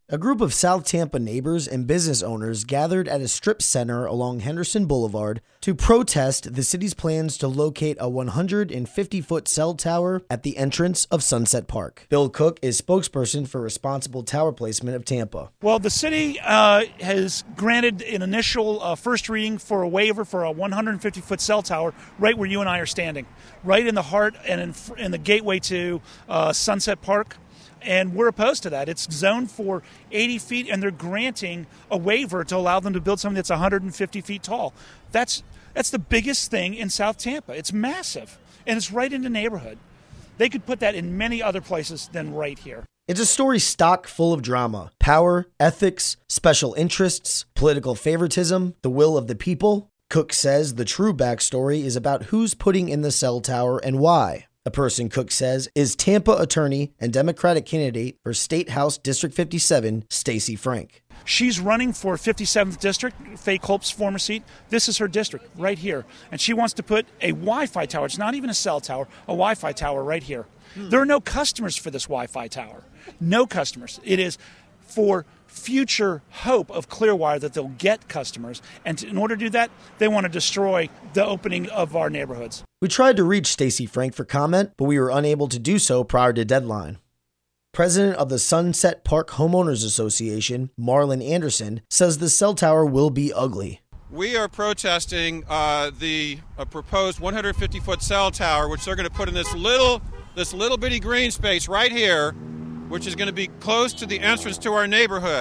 A group of South Tampa neighbors and business owners gathered at a strip center along Henderson Boulevard to protest the city's plans to locate a 150-foot cell tower at the entrance of Sunset Park. Bill Cook is spokesperson for responsible tower placement of Tampa. Well, the city has granted an initial first reading for a waiver for a 150-foot cell tower right where you and I are standing, right in the heart and in the gateway to Sunset Park. And we're opposed to that. It's zoned for 80 feet, and they're granting a waiver to allow them to build something that's 150 feet tall. That's the biggest thing in South Tampa. It's massive, and it's right in the neighborhood. They could put that in many other places than right here. It's a story stock full of drama, power, ethics, special interests, political favoritism, the will of the people. Cook says the true backstory is about who's putting in the cell tower and why. A person, Cook says, is Tampa attorney and Democratic candidate for State House District 57, Stacey Frank. She's running for 57th District, Faye Culp's former seat. This is her district right here. And she wants to put a Wi-Fi tower. It's not even a cell tower, a Wi-Fi tower right here. There are no customers for this Wi-Fi tower. No customers. It is for future hope of Clearwire that they'll get customers. And in order to do that, they want to destroy the opening of our neighborhoods. We tried to reach Stacey Frank for comment, but we were unable to do so prior to deadline. President of the Sunset Park Homeowners Association, Marlon Anderson, says the cell tower will be ugly. We are protesting the proposed 150-foot cell tower, which they're going to put in this little bitty green space right here, which is going to be close to the entrance to our neighborhood,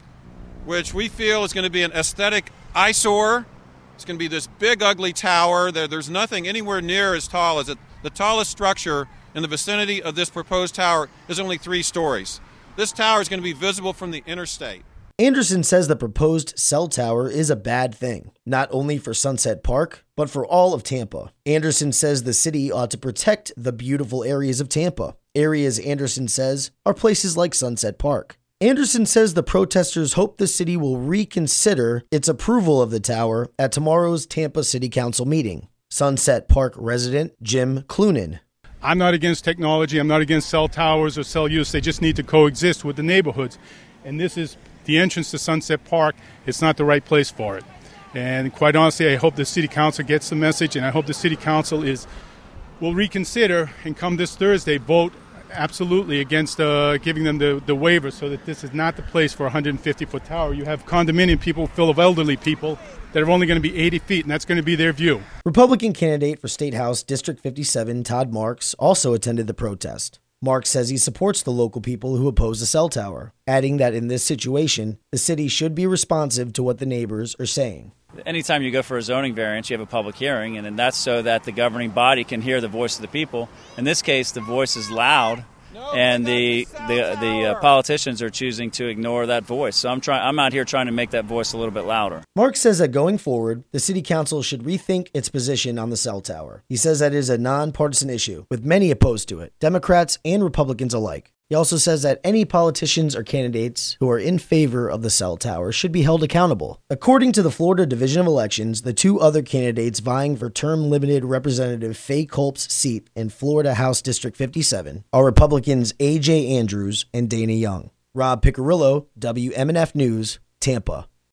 which we feel is going to be an aesthetic eyesore. It's going to be this big, ugly tower. There's nothing anywhere near as tall as it. The tallest structure in the vicinity of this proposed tower is only 3 stories. This tower is going to be visible from the interstate. Anderson says the proposed cell tower is a bad thing, not only for Sunset Park, but for all of Tampa. Anderson says the city ought to protect the beautiful areas of Tampa. Areas, Anderson says, are places like Sunset Park. Anderson says the protesters hope the city will reconsider its approval of the tower at tomorrow's Tampa City Council meeting. Sunset Park resident Jim Clunan. I'm not against technology. I'm not against cell towers or cell use. They just need to coexist with the neighborhoods. And this is the entrance to Sunset Park. It's not the right place for it. And quite honestly, I hope the city council gets the message, and I hope the city council will reconsider and come this Thursday vote absolutely against giving them the waiver so that this is not the place for a 150-foot tower. You have condominium people full of elderly people that are only going to be 80 feet, and that's going to be their view. Republican candidate for State House District 57, Todd Marks, also attended the protest. Marks says he supports the local people who oppose the cell tower, adding that in this situation, the city should be responsive to what the neighbors are saying. Anytime you go for a zoning variance, you have a public hearing, and that's so that the governing body can hear the voice of the people. In this case, the voice is loud, and the politicians are choosing to ignore that voice. So I'm out here trying to make that voice a little bit louder. Mark says that going forward, the city council should rethink its position on the cell tower. He says that it is a nonpartisan issue, with many opposed to it, Democrats and Republicans alike. He also says that any politicians or candidates who are in favor of the cell tower should be held accountable. According to the Florida Division of Elections, the 2 other candidates vying for term-limited Representative Faye Culp's seat in Florida House District 57 are Republicans A.J. Andrews and Dana Young. Rob Piccirillo, WMNF News, Tampa.